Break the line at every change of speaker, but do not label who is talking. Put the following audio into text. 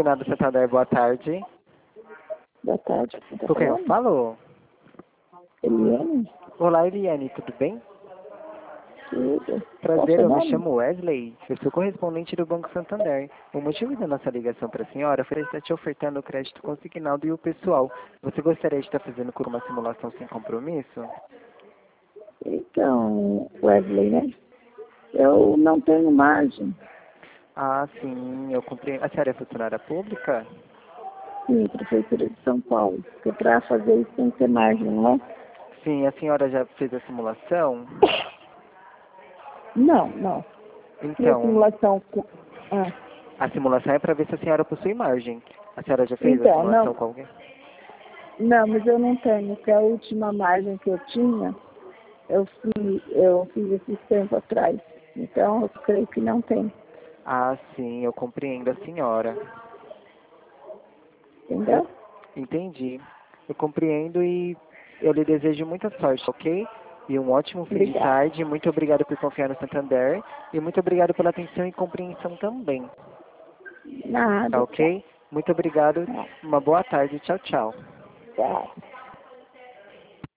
Consignado Santander, boa tarde.
Boa tarde.
Com quem eu falo?
Eliane?
Olá, Eliane, tudo bem?
Tudo.
Prazer,
Qual
eu me
seu nome?
chamo Wesley. Eu sou correspondente do Banco Santander. O motivo da nossa ligação para a senhora foi estar te ofertando o crédito consignado e o pessoal. Você gostaria de estar fazendo por uma simulação sem compromisso?
Então, Wesley, né? Eu não tenho margem.
Ah, sim, eu compreendo. A senhora é funcionária pública?
Sim, Prefeitura de São Paulo. Porque para fazer isso tem que ter margem, não é?
Sim, a senhora já fez a simulação?
Não, não. E a
Então,
simulação... Ah,
a simulação é para ver se a senhora possui margem. A senhora já fez a
então,
simulação
não.
com alguém?
Não, mas eu não tenho. Porque a última margem que eu tinha, eu fiz esse tempo atrás. Então, eu creio que não tem.
Ah, sim, eu compreendo a senhora. Eu
Entendeu?
entendi. Eu compreendo e eu lhe desejo muita sorte, ok? E um ótimo fim de
Obrigada.
tarde. Muito obrigado por confiar no Santander. E muito obrigado pela atenção e compreensão também. Tá
Nada, tchau.
ok? Muito obrigado. Uma boa tarde. Tchau, tchau.
Tchau.